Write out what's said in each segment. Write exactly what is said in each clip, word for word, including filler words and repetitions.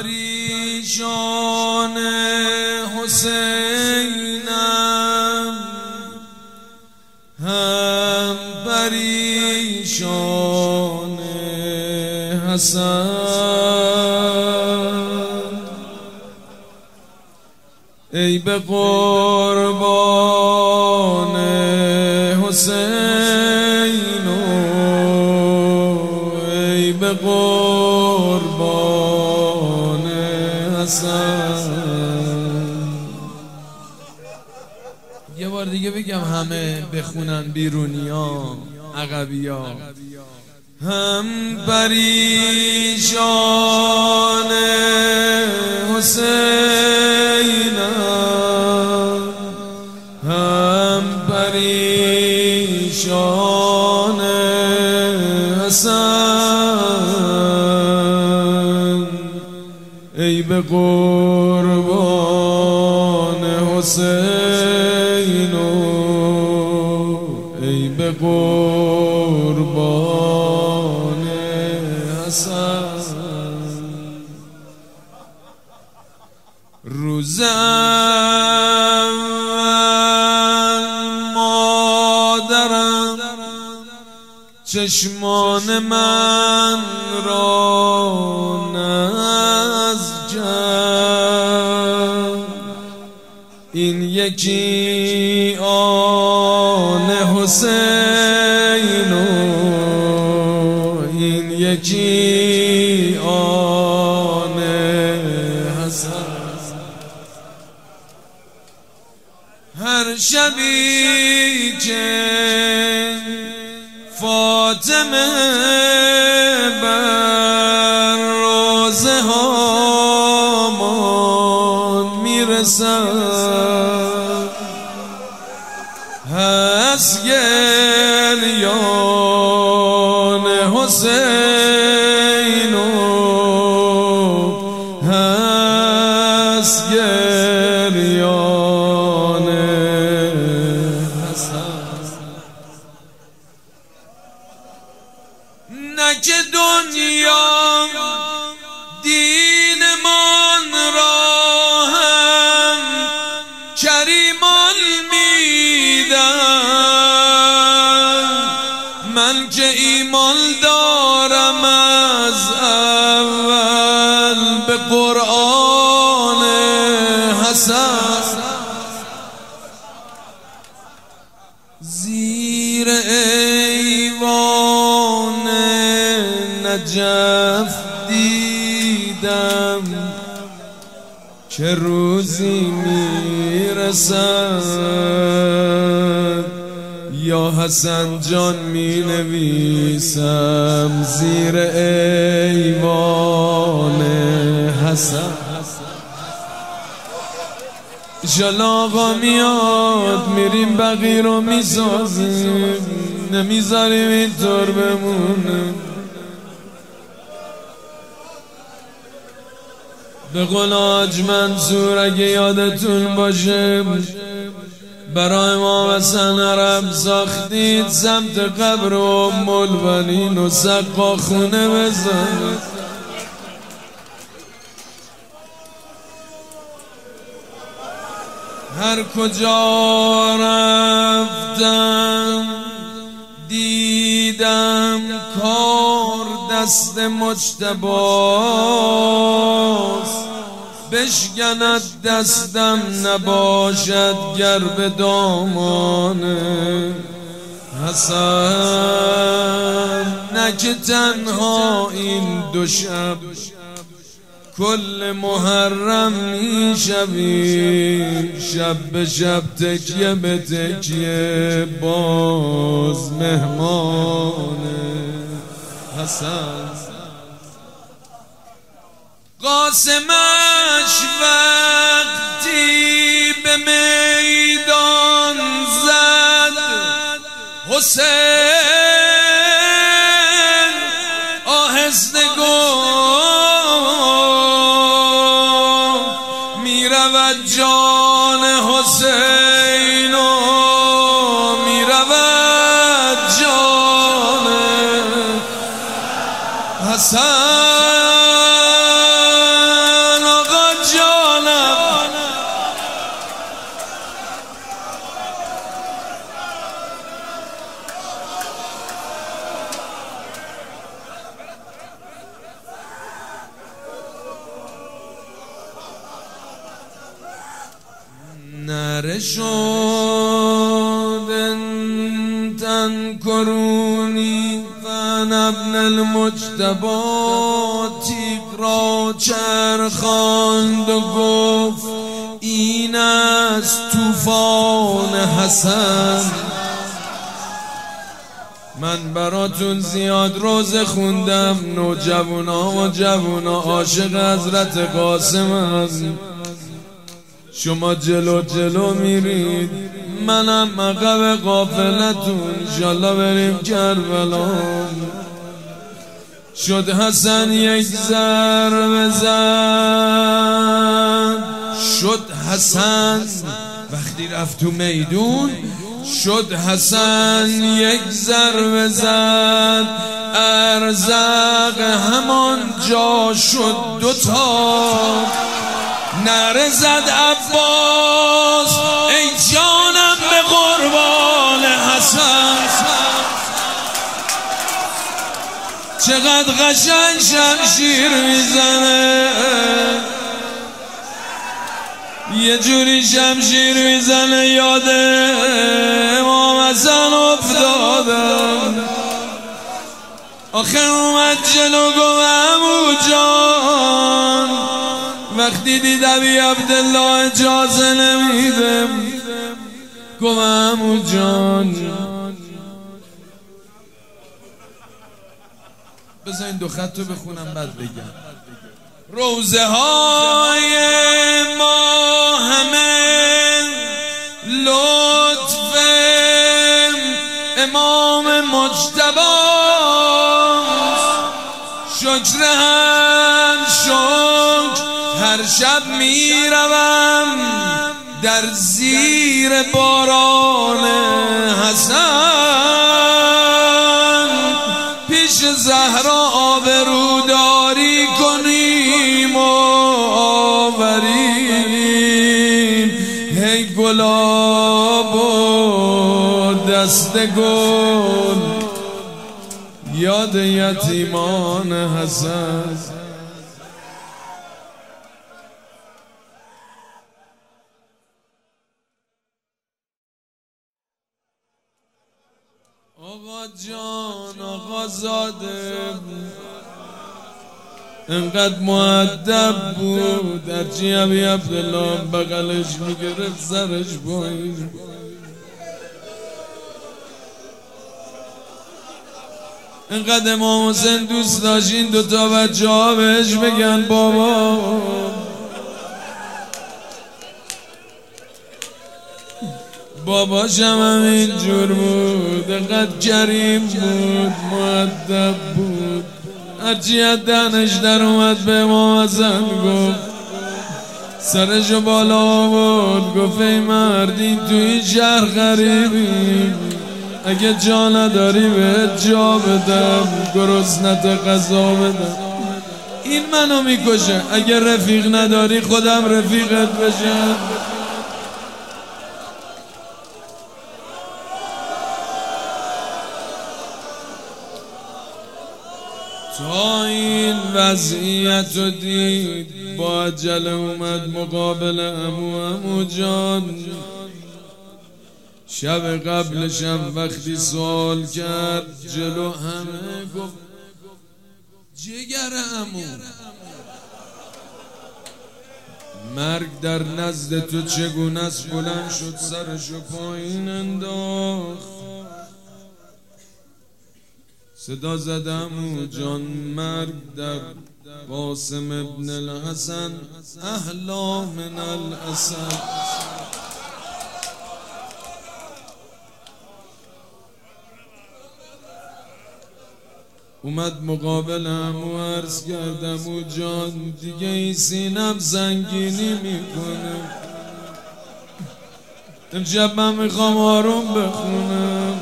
پریشان حسینم، هم پریشان حسن. ای به قربان حسین، ای به قربان حسن. یه بار دیگه بگم همه بخونن، بیرونیا عقبیا. هم پریشان حسینم، هم پریشان حسن. ای به قربان حسین، ای به قربان حسن. روز اول مادرم چشمان من را نز جمع، این یکی آن حسین و این یکی آن حسن. هر شبی که فاطمه بر روزه هامان میرسد، هست گریان حسین و هست گریان حسن. نه که دنیا دینمان را هم کریمان میدن، من که ایمان دارم از اول به قرآن حسن. زیر ایوان نجف دیدم که روزی میرسد، یا حسن جان می نویسم زیر ایوان حسن. انشالله آقا میاد میریم بقیه رو میسازیم، نمیذاریم اینطور بمونه. به قول حاج منصور اگه یادتون باشه برای امام حسن عرب ساختید سمت قبر ام البنین و سقا خونه بزنید. هر کجا رفتم دیدم کار دست مجتباست، بشکند دستم نباشد گر به دامان حسن. نه که تنها این دو شب کل محرم می شویم، شب به شب تکیه به تکیه باز مهمان حسن. قاسمش وقتی به میدان زد حسین آهسته گفت میرود جان حسین و میرود جان حسن. نره شد تنکرونی فن ابن المجتبی تیغ را چرخاند و گفت این از طوفان حسن. من براتون زیاد روزه خوندم، نوجوانا و جوانا عاشق حضرت قاسمم. شما جلو جلو میرید، منم عقب قافلتون، انشالله بریم کربلا. شد حسن یک ضربه زد، شد حسن وقتی رفت تو میدون، شد حسن یک ضربه زد، ارزق همان جا شد دوتا. نره زد عباس ای جانم به قربان حسن. چقدر قشنگ شمشیر میزنه، یه جوری شمشیر میزنه یاد امام حسن افتادم. آخه اومد جلو گفت عمو جان، وقتی دید ابی عبدالله اجازه نمیده، گفت عمو جان بذار این دو خط رو بخونم بعد بگم. روزه های ما همه لطف امام مجتبی، شکر هم شکر هر شب میروم در زیر باران حسن. پیش زهرا آبروداری کنیم و آوریم، هی گلاب و دست گل یاد یتیمان حسن. آقا جان آقا زاده انقدر مؤدب بود، درچی ابی عبدالله بغلش میگرفت سرش پایین. انقدر امام حسین دوست داشتین دوتا بچه ها بهش بگن بابا. باباشم هم اینجور بود، انقدر کریم بود، مؤدب بود. هرچی از دهنش در اومد به امام حسن گفت، سرشو بالا آورد گفت ای مرد این تو این شهر غریبی، اگه جا نداری بهت جا بدم، گرسنت غذا بدم. این منو میکشه، اگه رفیق نداری خودم رفیقت بشم. تا این وضعیت رو دید با عجله اومد مقابل عمو. عمو جان شب قبلشم وقتی سوال کرد جلو همه گفت جگر عمو، مرگ در نزد تو چگونه است؟ بلند شد سرشو پایین انداخت، صدا زد عمو جان مرگ در قاسم ابن الحسن احلا من الاسد. اومد مقابل عمو عرض کرد عمو جان دیگه این سینم زنگینی میکنه، امشب من میخوام آروم بخونم.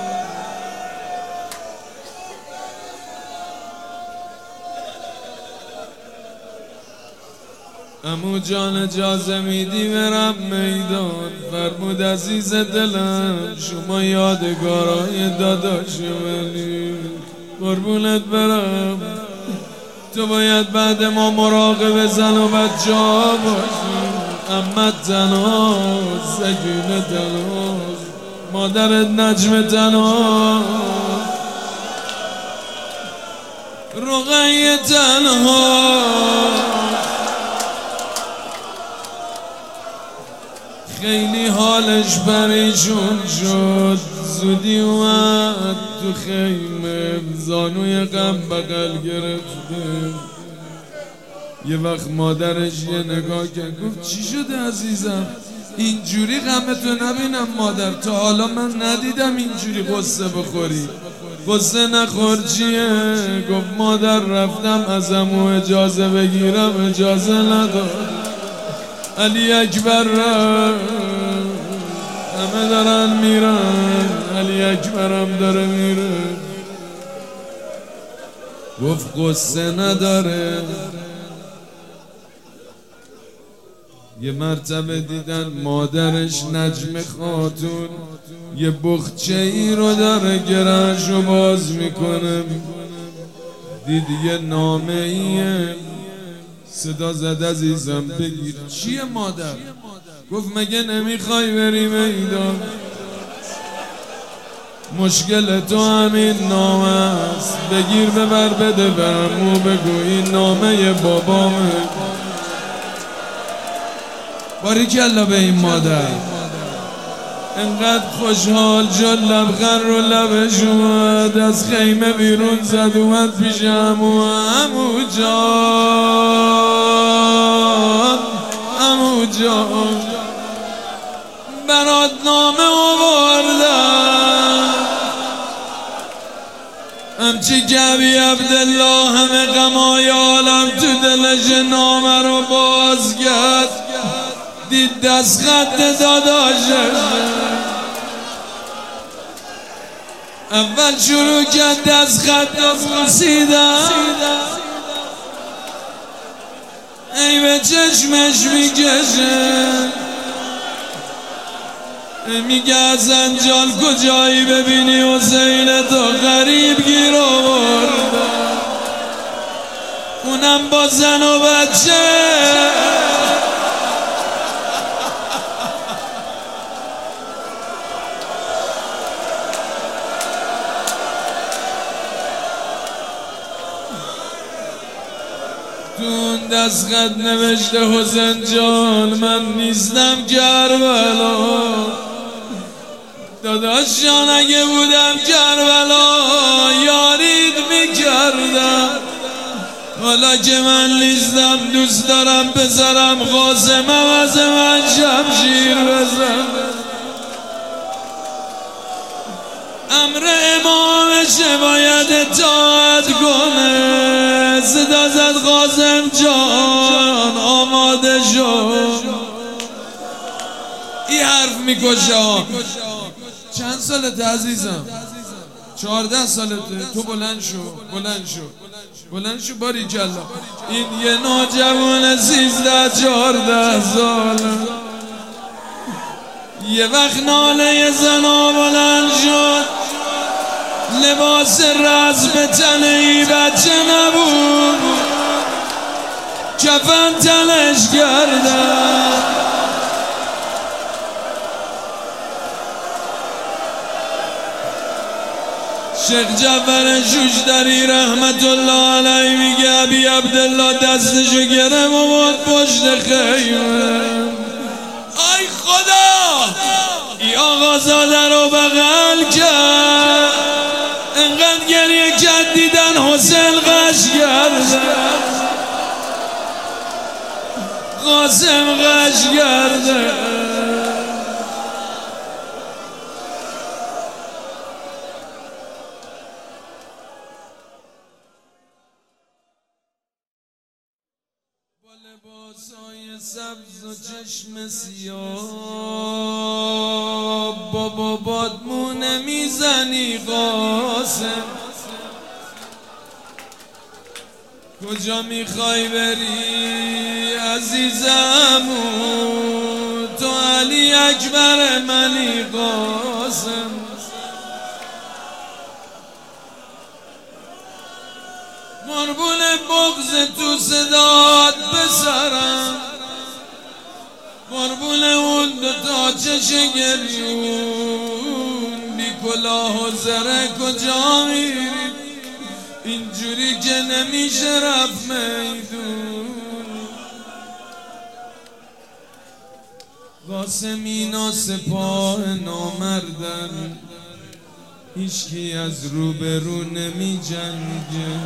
عمو جان اجازه میدی برم میدان؟ فرمود عزیز دلم شما یادگارای داداش منی، قربونت برم. تو باید بعد ما مراقب زن و بچه ها باشی، امت تناز سکینه تناز مادرت نجم تناز رقیه تنها خیلی حالش پریشون شد زودی اومد تو خیمه زانوی غم بغل گرفته یه وقت مادرش یه نگاه کرد گفت چی شده عزیزم اینجوری غمتو نبینم مادر تا حالا من ندیدم اینجوری قصه بخوری قصه نخور چیه گفت مادر رفتم ازمو اجازه بگیرم اجازه نداد علی اکبر رفت همه دارن میرن علی اکبرم داره میره گفت قصه نداره یه مرتبه دیدن مادرش نجم خاتون یه بخچه ای رو داره گرهشو باز میکنه دید یه نامه ایه صدا زد عزیزم بگیر چیه مادر گفت مگه نمیخوای بری میدان مشکل تو همین نامه است بگیر ببر بده به عمو بگو این نامه بابامه باریکلا به این مادر انقدر خوشحال شد لبخند رو لبش اومد از خیمه بیرون زد اومد پیش عمو عمو جان عمو جان برات نامه آوردم همچی کبی عبدالله همه غمای عالم تو دلش نامه رو باز کرد دید دست خط داداشه اول شروع کرد دست خط بوسیدن ای به چشمش میکشه میگه حسن جان کجایی ببینی حسین تو غریب گیر آورد اونم با زن و بچه دون دست خط نوشته حسین جان من نیستم کربلا داداش جان اگه بودم کربلا یارید میکردم حالا که من نیستم دوست دارم پسرم قاسم از من شمشیر بزن امر امامشه باید اطاعت کنه صدا زد قاسم جان آماده شو این حرف میکشه چند سالت عزیزم چهارده سالته تو بلند شو بلند شو بلند شو باریکلا این یه نوجوان سیزده چهارده سال یه وقت ناله زنا بلند شد لباس رسم تن ای بچه نبود کفن تنش کردن شیخ جعفر شوشتری رحمت الله علیه میگه ابی عبدالله دستشو گرم و بود پشت خیمه ای خدا ای آقا زاده رو بغل کرد انقدر گریه کرد دیدن حسین غش کرده قاسم غش کرده با لباسای سبز و چشم سیاه بابا بادمو نمیزنی قاسم کجا میخوای بری عزیزمو تو علی اکبر منی قاسم قربون بغض تو صدات بسرم قربون اون دوتا چش گریون بی کلاه و زره کجا میری اینجوری که نمیشه رفت میدون قاسمینا سپاه نامردن هیچکی از روبرو نمی جنگه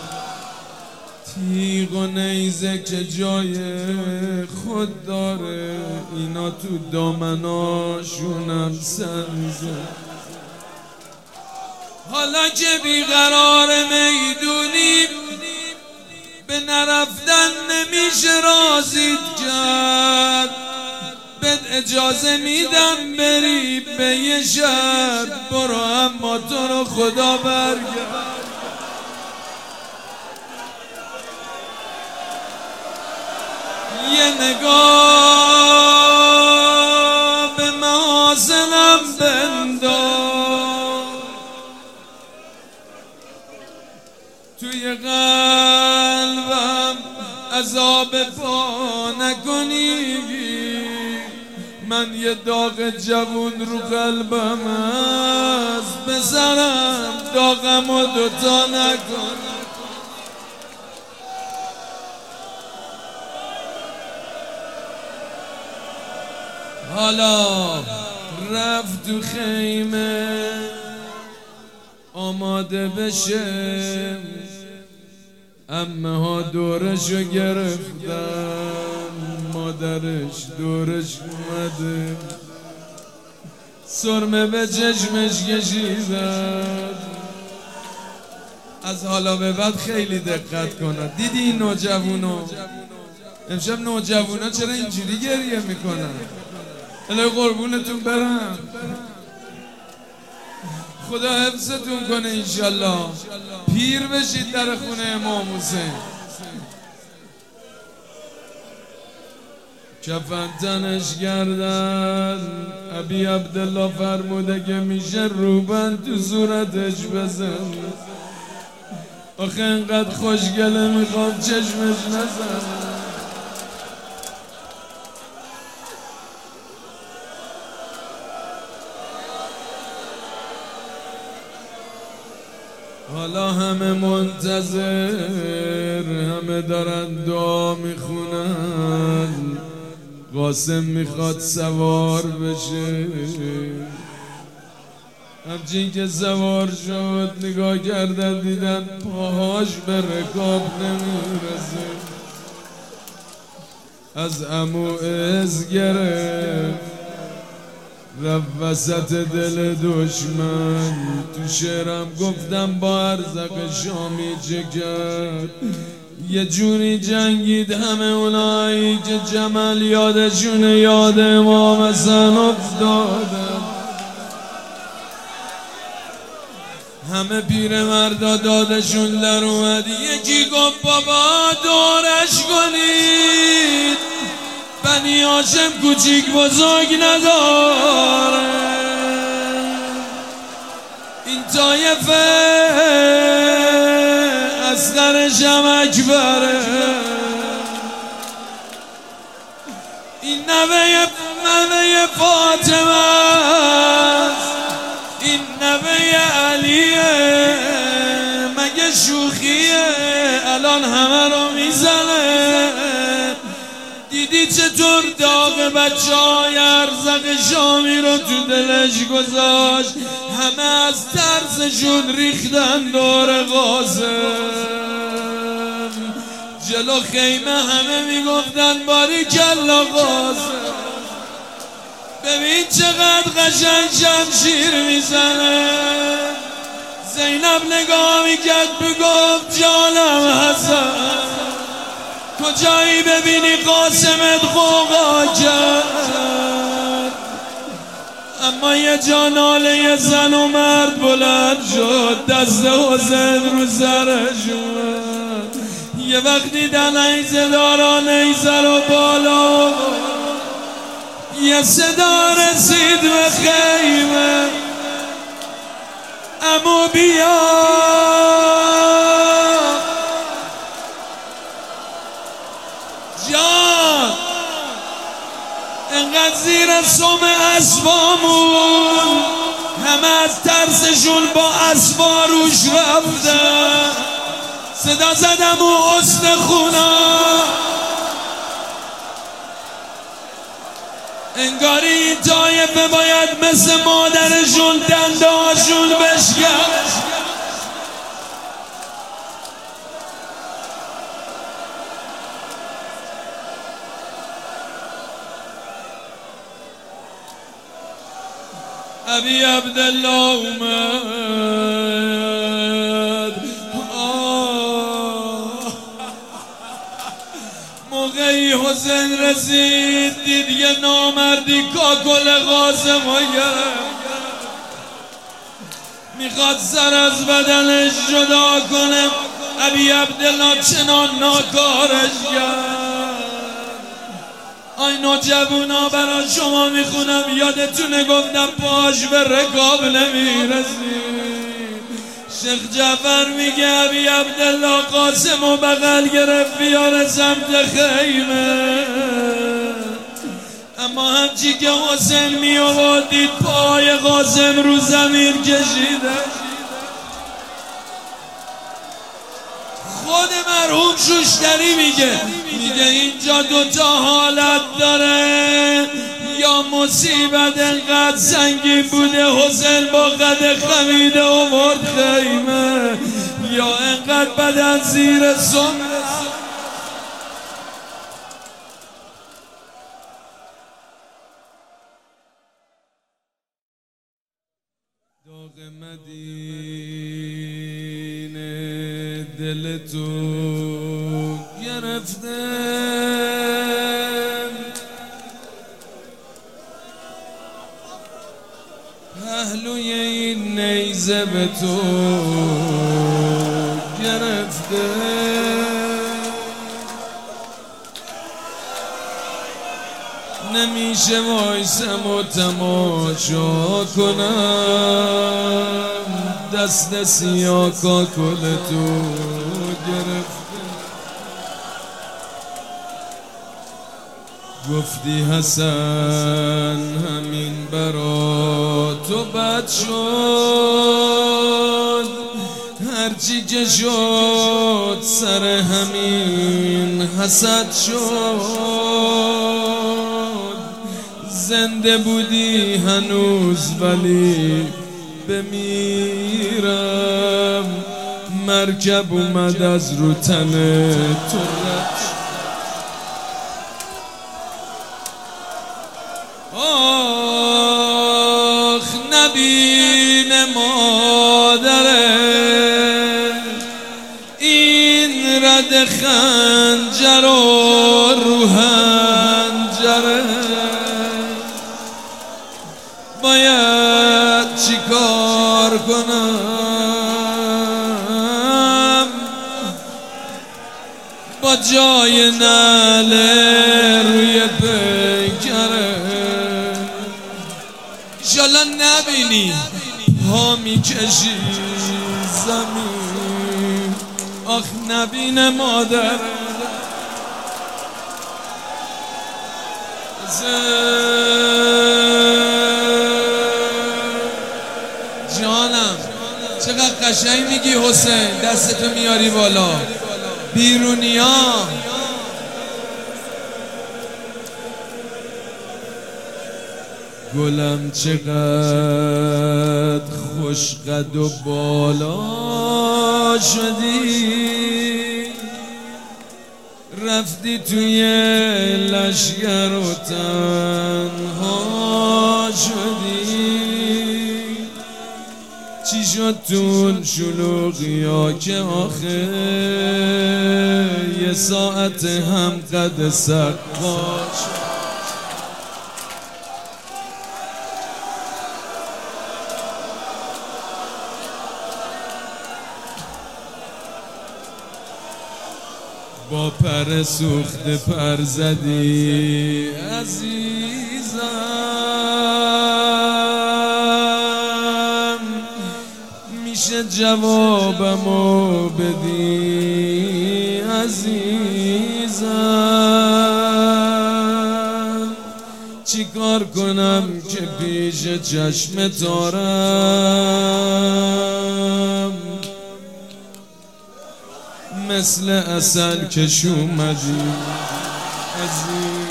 تیغ و نیزه که جای خود داره اینا تو دامناشونم سنزه حالا که بیقرار میدونیم به نرفتن نمیشه رازید کرد بهت اجازه میدم بری به یه شب برو اما تو رو خدا برگرد یه نگاه به محاسنم بنداز توی قلبم عذاب پا نکنی من یه داغ جوون رو قلبم هست بزنم داغم و دوتا نکن حالا رفت تو خیمه آماده بشه امه ها دورشو گرفتن مادرش دورش اومده سرمه به چشمش کشیدن از حالا به بعد خیلی دقت کنن دیدی این نوجوانو امشب نوجوانا چرا اینجوری گریه میکنن الهی قربونتون برم خدا حفظتون کنه انشالله پیر بشید در خونه امام حسین کفن تنش گردن ابی عبدالله فرموده که میشه روبند تو صورتش بزن آخه انقدر خوشگله میخوام چشمش نزن حالا همه منتظر همه دارن دعا میخونن قاسم میخواد سوار بشه همچین که سوار شد نگاه کردن دیدن پاهاش به رکاب نمیرسه از عمو از گرفت رفت وسط دل دشمن تو شعرم گفتم با ارزق شامی چه کرد یه جوری جنگید همه اونایی که جمل یادشونه یاد امام حسن افتادن همه پیر مردا دادشون در اومد یکی گفت بابا دورش کنید بنی هاشم کوچیک بزرگ نداره این طایفه اصغرش هم اکبره این نوه نوه فاطمه است این نوه علیه مگه شوخیه الان همه رو میزنه دیدی چطور داغ بچه های ارزق شامی رو تو دلش گذاشت همه از ترسشون ریختن دور قاسم جلو خیمه همه میگفتن باریکلا قاسم ببین چقدر قشنگ شمشیر میزنه زینب نگاه میکرد بگفت جانم حسن کجایی ببینی قاسمت غوغا کرد اما یه جاناله یه زن و مرد بلند شد دست حسین رو سرش اومد یه وقت دیدن نیزه دارا نیزه رو بالا یه صدا رسید به خیمه امو بیا جان سم اسبامون همه از ترسشون با اسبا روش رفتن. صدا زدم و حسن خونا انگاری این طایفه باید مثل مادرشون دندهاشون بشکن. ابی عبدالله اومد موقعی حسین رسید دید یه نامردی کاکل قاسم رو گرفت، میخواد سر از بدنش جدا کنه. ابی عبدالله چنان ناکارش کرد. آی نوجوانا برای شما میخونم، یادتونه گفتم پاش به رکاب نمیرسید. شیخ جعفر میگه ابی عبدالله قاسم و بغل گرفت بیاره سمت خیمه، اما همچی که حسین میآورد دید پای قاسم رو زمین کشیده. خود مرحوم شوشتری میگه میگه اینجا دوتا حالت داره، یا مصیبت انقدر سنگین بوده حسین با قد خمیده آورد خیمه، یا انقدر بدن زیر سم. داغ مدینه دل تو گرفته، پهلوی این نیزه به تو گرفته. نمیشه وایسم و تماشا کنم، دست سیاه کاکل تو گرفته. گفتی حسن همین برا تو بد شد، هرچی که شد سر همین حسد شد. زنده بودی هنوز ولی بمیرم، مرکب اومد از رو تن تو رد. آخ نبین مادره این رد خنجر و رو هنجره، باید چی کار کنم با جای نعله روی پیکره. انشالله نبینی پا میکشی زمین، آخ نبین مادر جانم. چقدر قشنگ میگی حسین، دستتو میاری بالا. بیرونیا گلم چقدر خوش قد و بالا شدی، رفتی توی لشگر و تنها شدی. چی شد تون شلوغی ها که آخه یه ساعت هم قد سقا شد. با پر سوخته پر زدی عزیزم، میشه جوابمو بدی عزیزم. چی کار کنم که پیش چشم تارم مثل عسل کش اومدی عزیز.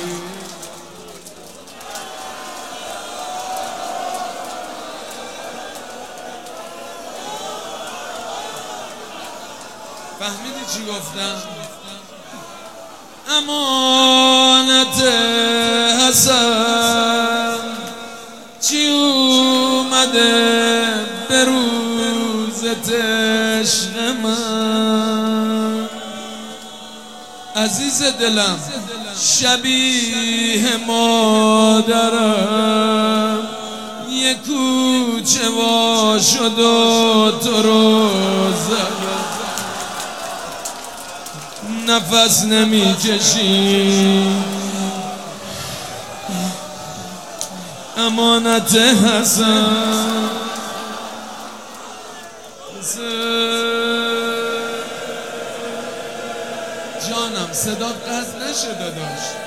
فهمیدی چی گفتم؟ امانت حسن چی اومده به روز عشق من عزیز دلم شبیه مادرم یه کوچه وا شد و تو رو زد نفس نمی کشی امانت حسن جانم صدات قطع نشده داشت